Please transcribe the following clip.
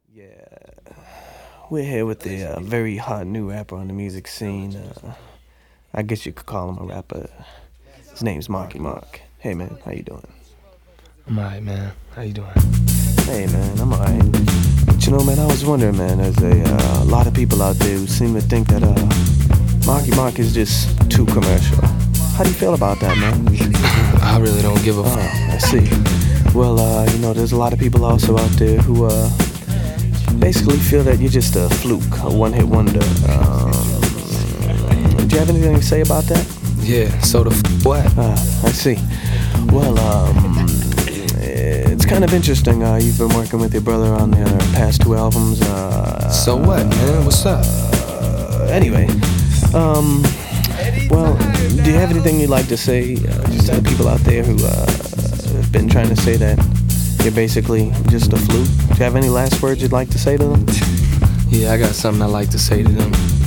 Yeah, we're here with the very hot new rapper on the music scene. I guess you could call him a rapper. His name's Marky Mark. Hey man, how you doing? I'm alright, man. How you doing? Hey man, I'm alright. But you know, man, I was wondering, man, there's a lot of people out there who seem to think that Marky Mark is just too commercial. How do you feel about that, man? I really don't give a fuck. I see. Well, there's a lot of people also out there who basically feel that you're just a fluke, a one-hit wonder. Do you have anything to say about that? Yeah, so what? I see. Well, it's kind of interesting. You've been working with your brother on their past two albums. So what, man? What's up? Anyway, well, do you have anything you'd like to say just to the people out there who have been trying to say that you're basically just a fluke? Do you have any last words you'd like to say to them? Yeah, I got something I'd like to say to them.